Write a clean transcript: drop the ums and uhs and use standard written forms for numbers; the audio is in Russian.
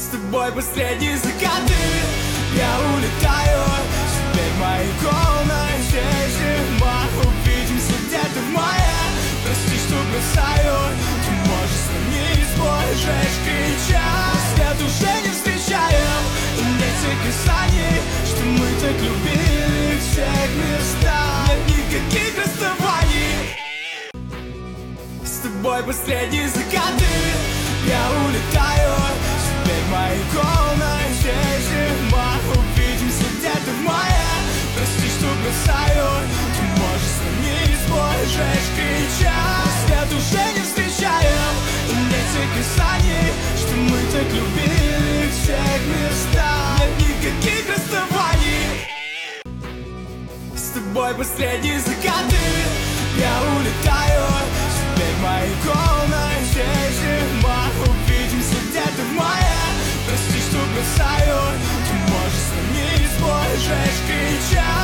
С тобой последние закаты. Я улетаю, теперь мои комнаты зима. Увидимся где-то в мае. Прости, что бросаю, ты можешь сменить свой жесткий час. Свет уже не встречаем, и нет тех касаний, что мы так любили в всех местах. Нет никаких расставаний. С тобой последние закаты. Я улетаю, теперь мои комнаты зима. Увидимся где-то в мае. Прости, что бросаю, ты можешь сменить свой жесткий час. Свет уже не встречаем, и нет тех касаний, что мы так любили в всех местах. Нет никаких расставаний. С тобой последние закаты. Я улетаю, теперь мои комнаты зима. Увидимся где-то в мае. Прости, что бросаю, ты можешь сменить свой жесткий час.